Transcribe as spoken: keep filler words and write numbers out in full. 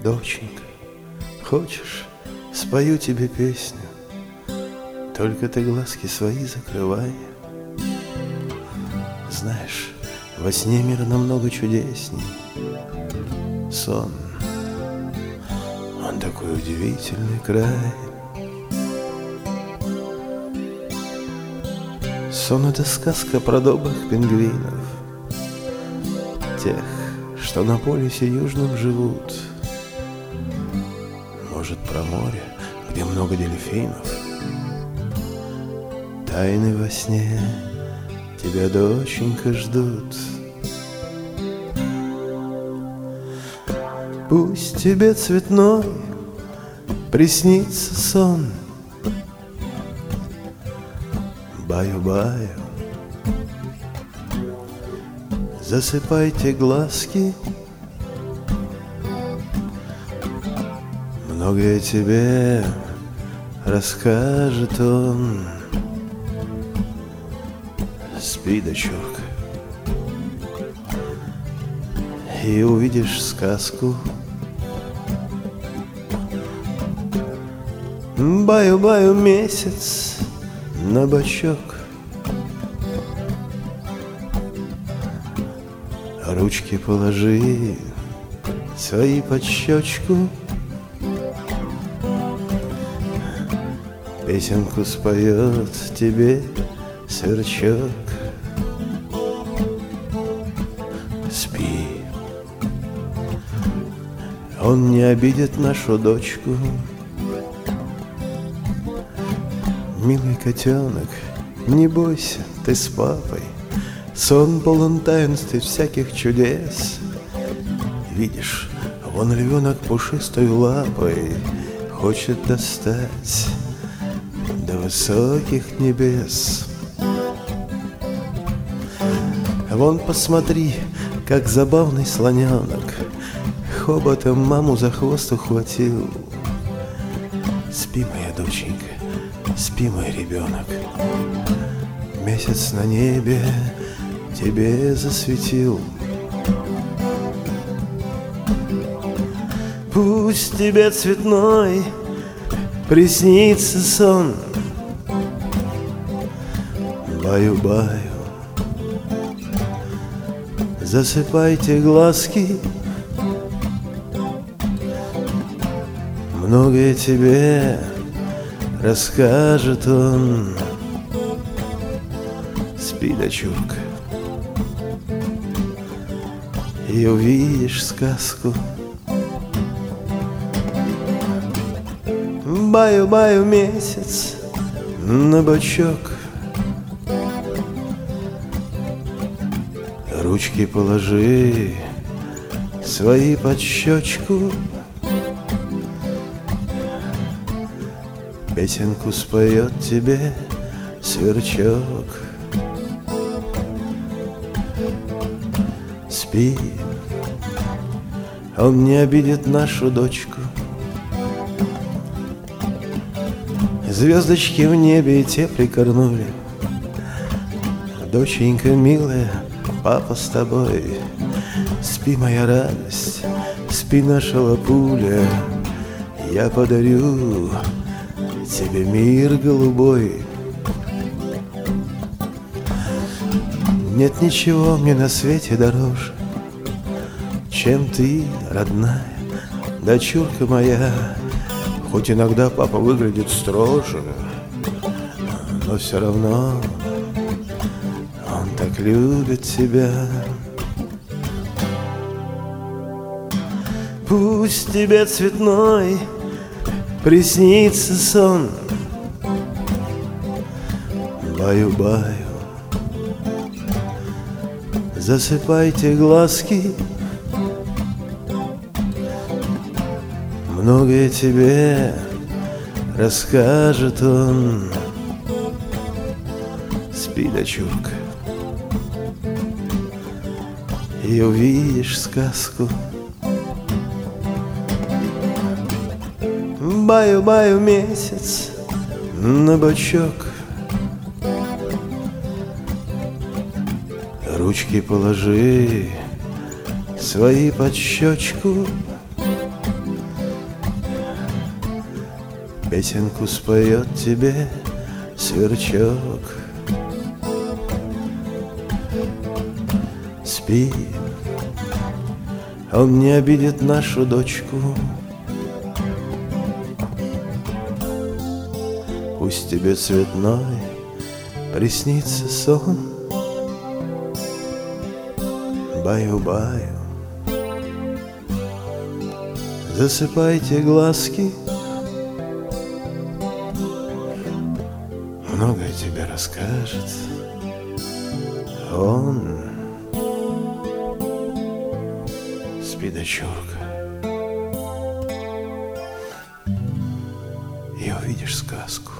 Доченька, хочешь, спою тебе песню, только ты глазки свои закрывай. Знаешь, во сне мир намного чудесней. Сон, он такой удивительный край. Сон — это сказка про добрых пингвинов, тех, что на полюсе южном живут. Может, про море, где много дельфинов. Тайны во сне тебя, доченька, ждут. Пусть тебе цветной приснится сон. Баю-баю, засыпайте глазки, многое тебе расскажет он. Спи, дочурка, и увидишь сказку. Баю-баю, месяц на бочок, ручки положи свои под щечку, песенку споет тебе сверчок. Спи, он не обидит нашу дочку. Милый котенок, не бойся, ты с папой. Сон полон таинств и всяких чудес. Видишь, вон львенок пушистой лапой хочет достать до высоких небес. Вон посмотри, как забавный слоненок хоботом маму за хвост ухватил. Спи, моя доченька, спи, мой ребенок. Месяц на небе тебе засветил. Пусть тебе цветной приснится сон. Баю-баю, засыпайте глазки, многое тебе расскажет он. Спи, дочурка, и увидишь сказку. Баю-баю, месяц на бочок, ручки положи свои под щечку, песенку споет тебе сверчок. Спи, он не обидит нашу дочку. Звездочки в небе и те прикорнули. Доченька милая, папа с тобой. Спи, моя радость, спи, наша лапуля. Я подарю тебе мир голубой. Нет ничего мне на свете дороже, чем ты, родная дочурка моя. Хоть иногда папа выглядит строже, но все равно он так любит тебя. Пусть тебе цветной приснится сон. Баю-баю, засыпайте глазки, многое тебе расскажет он. Спи, дочурка, и увидишь сказку. Баю-баю, месяц на бочок, ручки положи свои под щечку, Песенку споет тебе сверчок. Спи, он не обидит нашу дочку. Пусть тебе цветной приснится сон. Баю-баю, засыпайте глазки. Многое тебе расскажет он. Спи, дочурка, и увидишь сказку.